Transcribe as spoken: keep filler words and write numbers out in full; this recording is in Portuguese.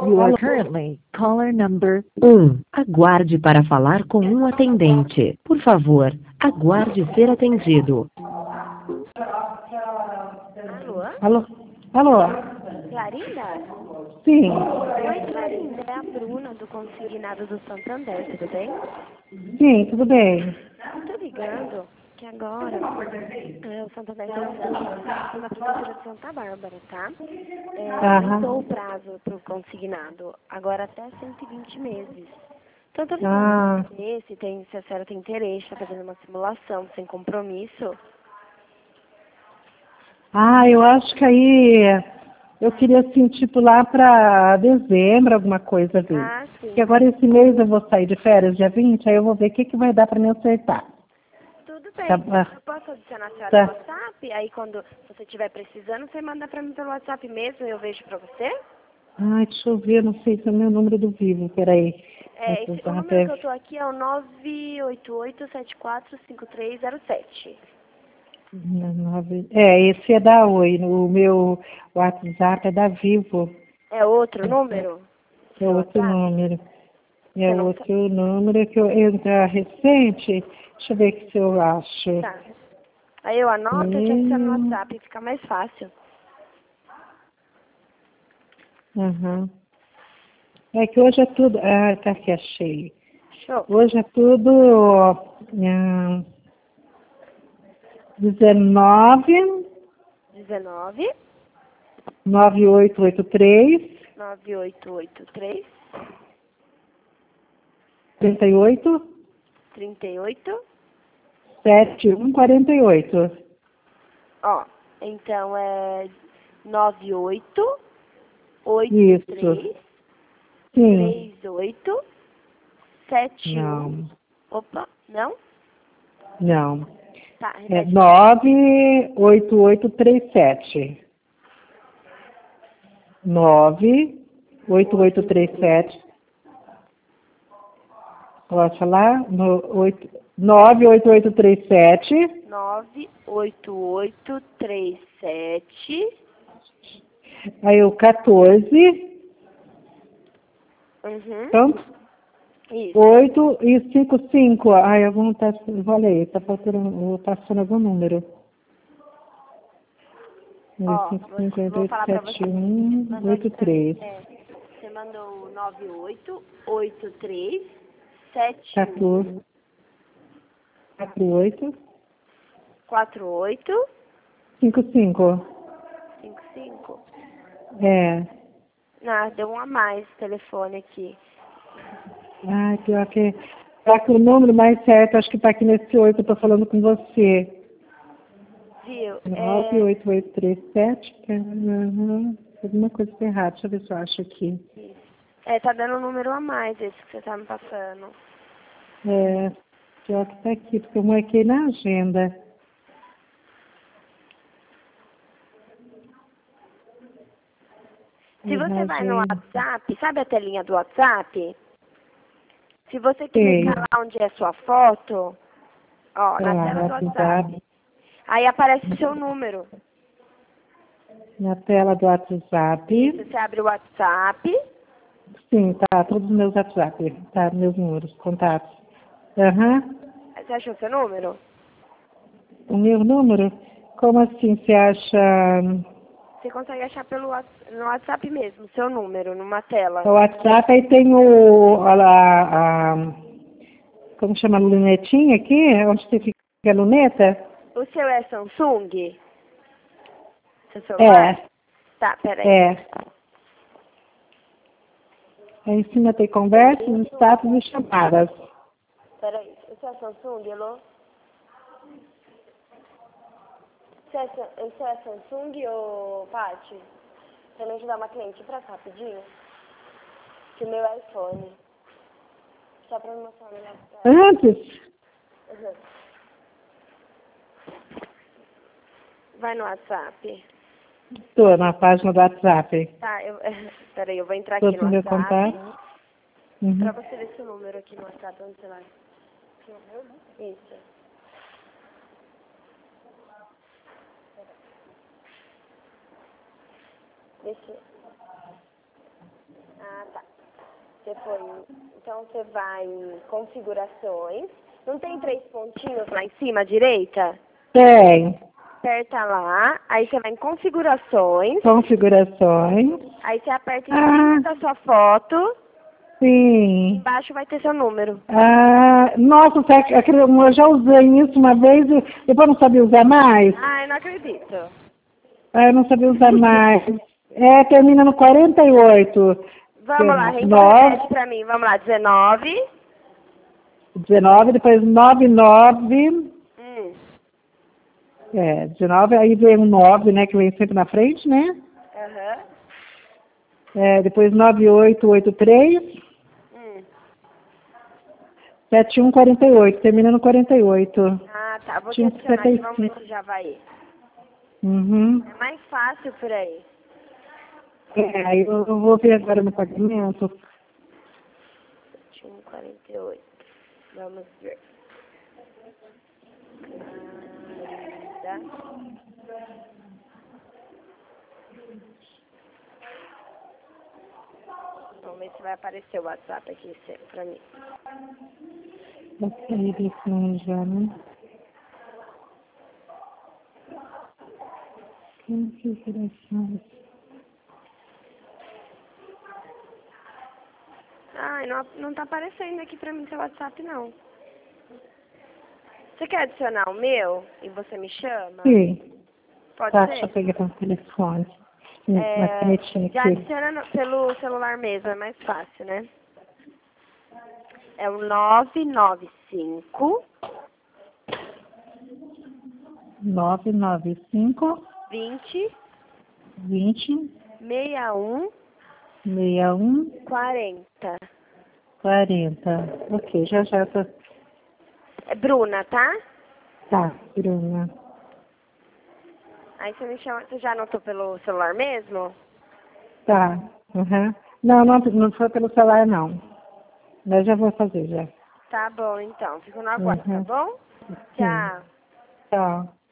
You are Alô? currently caller number um. Aguarde para falar com um atendente. Por favor, aguarde ser atendido. Alô? Alô? Alô? Clarinda? Sim. Oi, Clarinda. É a Bruna do Consignado do Santander, tudo bem? Sim, tudo bem. Tô ligando que agora é, o Santander está oferecendo na Prefeitura de Santa Bárbara, tá? É, aumentou o Aham. prazo para o consignado, agora até cento e vinte meses. Então, tô ligando Ah, para saber se, tem, se a senhora tem interesse, tá fazendo uma simulação sem compromisso. ah, eu acho que aí eu queria assim, tipo lá para dezembro, alguma coisa ver. Ah, Porque sim. agora esse mês eu vou sair de férias, dia vinte, aí eu vou ver o que, que vai dar para me acertar. Tudo Tá, bem. ah, Eu posso adicionar a senhora no tá. WhatsApp? Aí quando você estiver precisando, você manda pra mim pelo WhatsApp mesmo e eu vejo pra você? Ai, deixa eu ver, não sei se é o meu número do Vivo, peraí. É, esse, o WhatsApp número é que eu tô aqui é o nove oito oito sete quatro cinco três zero sete. nove- É, esse é da Oi, o meu WhatsApp é da Vivo, É outro número? é Seu outro WhatsApp? número. É Você não sabe? outro número que eu entrar recente. Deixa eu ver que se eu acho. Tá. Aí eu anoto e te adiciono no Hum, WhatsApp, fica mais fácil. aham. É que hoje é tudo. Ah, tá aqui, achei. Show. Hoje é tudo ah, dezenove, dezenove, nove oito oito três, nove oito oito três, trinta e oito, trinta e oito. sete um quarenta e oito. Ó, então é nove oito oito Isso. três Sim. três oito sete um. Não. Opa, não? Não. Tá, É repete. nove oito oito três sete. nove oito oito Oito três sete. Posso falar? No, oito, nove oito oito três sete. nove oito oito três sete. Aí o quatorze. Uhum. Pronto? Isso. oito e cinco cinco. Ai, algum tá. Falei, tá faltando, passando algum número. Ó, cinco vou, cinco oito vou oito falar pra sete você. um Mandou aqui oito pra mim. três. É, você mandou nove oito oito três sete um quatorze. quatro oito quatro oito cinco cinco. cinco cinco. É. Ah, deu um a mais o telefone aqui. Ai, pior que. Pior que o número mais certo, acho que tá aqui nesse oito, eu tô falando com você. Viu? nove É. oito oito três sete. Uhum. Alguma coisa tá errada, deixa eu ver se eu acho aqui. Isso. É, tá dando um número a mais esse que você tá me passando. É, pior que tá aqui, porque eu marquei na agenda. Se Na você vai no agenda. WhatsApp, sabe a telinha do WhatsApp? Se você Sei. clicar lá onde é sua foto, ó, na Ah, tela no do WhatsApp, WhatsApp. aí aparece o seu número. Na tela do WhatsApp. Isso, você abre o WhatsApp. Sim, tá, todos os meus WhatsApp. Tá, meus números, contatos. Aham. Você achou seu número? O meu número? Como assim você acha? Você consegue achar pelo Whats- no WhatsApp mesmo, seu número, numa tela. O WhatsApp aí tem o. Olha lá, a, como chama a lunetinha aqui? Onde você fica a luneta? O seu é Samsung? Seu celular? É, Tá, peraí. é. Aí em cima tem conversas, status e chamadas. Peraí. O seu é Samsung, Elô? Você é, Sa- o seu é Samsung ou Paty? Pra me ajudar uma cliente pra cá, rapidinho? Que o meu é iPhone. Só pra me mostrar melhor pra ela. Antes, Uhum. Vai no WhatsApp. estou na página do WhatsApp. Tá, eu... Peraí, eu vou entrar aqui Todos no os meus WhatsApp. contatos. Pra Uhum. você ver seu número aqui no WhatsApp, onde você vai. Isso. Deixa. Depois, então você vai em configurações. Não tem três pontinhos lá em cima à direita? Tem. Aperta lá, aí você vai em configurações. Configurações. Aí você aperta em Ah. cima da sua foto. Sim. Embaixo vai ter seu número. Ah, nossa, você- aquele- eu já usei isso uma vez e depois não sabia usar mais. Ai, não acredito. Ah, eu não sabia usar mais. É, termina no quarenta e oito. Vamos lá, repete nove, pra mim. Vamos lá, dezenove. dezenove, depois noventa e nove. Hum. É, dezenove, aí vem um nove, né, que vem sempre na frente, né? Aham. É, depois nove oito oito três. Hum. sete um quarenta e oito, termina no quarenta e oito. Ah, tá. Vou te Tinha adicionar aqui, vamos ver cinquenta e cinco. se já vai. Uhum. É mais fácil por aí. É, aí eu, eu vou ver agora no pagamento. sete um quarenta e oito. Vamos ver. Marida. Vamos ver se vai aparecer o WhatsApp aqui sempre pra mim. Vai sair desse já, né? Configurações. Ai, não, não tá aparecendo aqui pra mim seu WhatsApp, não. Você quer adicionar o meu e você me chama? Sim. Pode Tá, ser? deixa eu pegar o telefone. Uma É, canetinha já aqui. adiciona no- pelo celular mesmo, é mais fácil, né? É o nove nove cinco, nove nove cinco, vinte, vinte, sessenta e um, sessenta e um, quarenta. quarenta. Ok, já já tô. É Bruna, tá? Tá, Bruna. Aí você me chama, você já anotou pelo celular mesmo? Tá. Uhum. Não, não, não foi pelo celular, não. Mas já vou fazer, já. Tá bom, então. Fico no aguardo, tá Uhum. bom? Sim. Tchau. Tchau.